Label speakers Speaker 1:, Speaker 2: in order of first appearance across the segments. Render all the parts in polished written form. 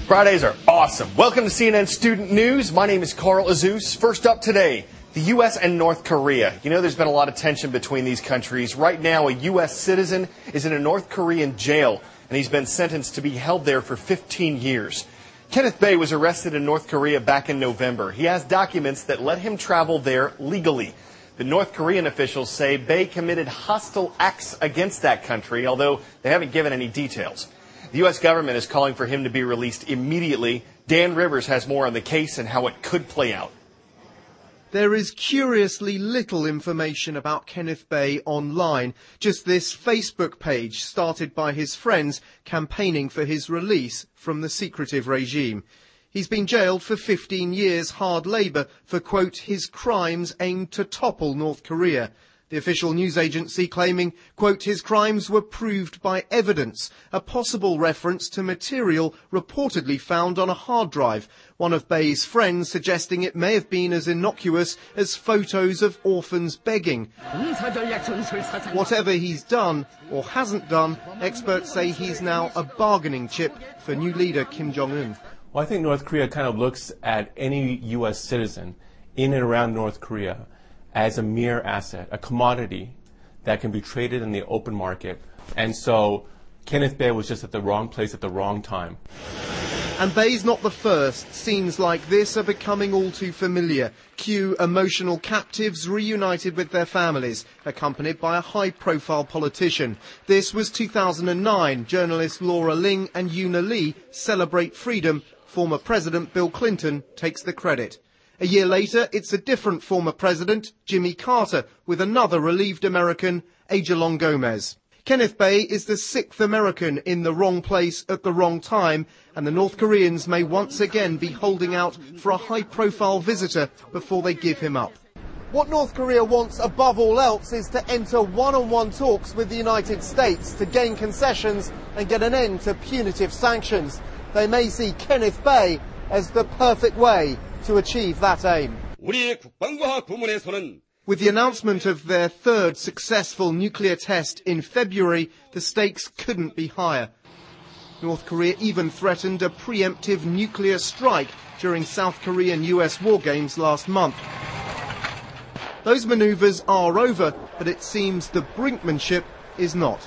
Speaker 1: Fridays are awesome. Welcome to CNN Student News. My name is Carl Azus. First up today, the U.S. and North Korea. You know, there's been a lot of tension between these countries. Right now, a U.S. citizen is in a North Korean jail, and he's been sentenced to be held there for 15 years. Kenneth Bae was arrested in North Korea back in November. He has documents that let him travel there legally. The North Korean officials say Bae committed hostile acts against that country, although they haven't given any details. The U.S. government is calling for him to be released immediately. Dan Rivers has more on the case and how it could play out.
Speaker 2: There is curiously little information about Kenneth Bae online. Just this Facebook page started by his friends campaigning for his release from the secretive regime. He's been jailed for 15 years hard labour for, quote, his crimes aimed to topple North Korea. The official news agency claiming, quote, his crimes were proved by evidence, a possible reference to material reportedly found on a hard drive. One of Bae's friends suggesting it may have been as innocuous as photos of orphans begging. Whatever he's done or hasn't done, experts say he's now a bargaining chip for new leader Kim Jong-un.
Speaker 3: Well, I think North Korea kind of looks at any U.S. citizen in and around North Korea as a mere asset, a commodity that can be traded in the open market. And so Kenneth Bae was just at the wrong place at the wrong time.
Speaker 2: And Bae's not the first. Scenes like this are becoming all too familiar. Cue emotional captives reunited with their families, accompanied by a high-profile politician. This was 2009. Journalist Laura Ling and Yoona Lee celebrate freedom. Former President Bill Clinton takes the credit. A year later, it's a different former president, Jimmy Carter, with another relieved American, Ajalon Gomez. Kenneth Bae is the 6th American in the wrong place at the wrong time, and the North Koreans may once again be holding out for a high-profile visitor before they give him up. What North Korea wants above all else is to enter one-on-one talks with the United States to gain concessions and get an end to punitive sanctions. They may see Kenneth Bae as the perfect way to achieve that aim. With the announcement of their third successful nuclear test in February, the stakes couldn't be higher. North Korea even threatened a preemptive nuclear strike during South Korean-US war games last month. Those manoeuvres are over, but it seems the brinkmanship is not.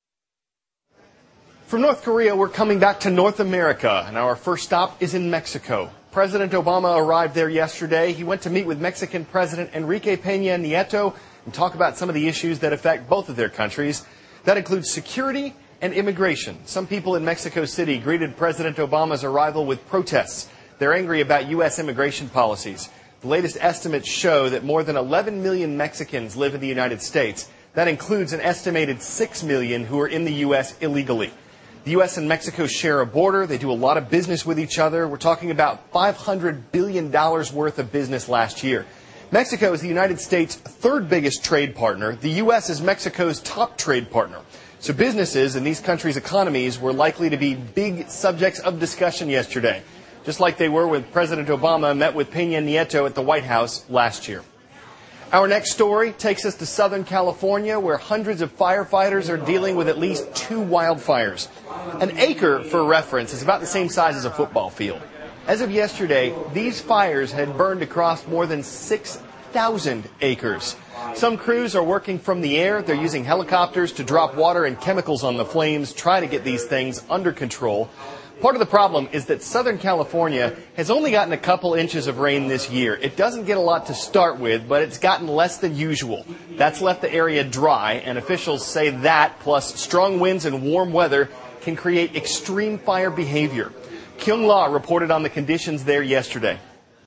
Speaker 1: From North Korea, we're coming back to North America, and our first stop is in Mexico. President Obama arrived there yesterday. He went to meet with Mexican President Enrique Peña Nieto and talk about some of the issues that affect both of their countries. That includes security and immigration. Some people in Mexico City greeted President Obama's arrival with protests. They're angry about U.S. immigration policies. The latest estimates show that more than 11 million Mexicans live in the United States. That includes an estimated 6 million who are in the U.S. illegally. The U.S. and Mexico share a border. They do a lot of business with each other. We're talking about $500 billion worth of business last year. Mexico is the United States' third biggest trade partner. The U.S. is Mexico's top trade partner. So businesses in these countries' economies were likely to be big subjects of discussion yesterday, just like they were when President Obama met with Peña Nieto at the White House last year. Our next story takes us to Southern California, where hundreds of firefighters are dealing with at least 2 wildfires. An acre, for reference, is about the same size as a football field. As of yesterday, these fires had burned across more than 6,000 acres. Some crews are working from the air. They're using helicopters to drop water and chemicals on the flames, try to get these things under control. Part of the problem is that Southern California has only gotten a couple inches of rain this year. It doesn't get a lot to start with, but it's gotten less than usual. That's left the area dry, and officials say that, plus strong winds and warm weather, can create extreme fire behavior. Kyung La reported on the conditions there yesterday.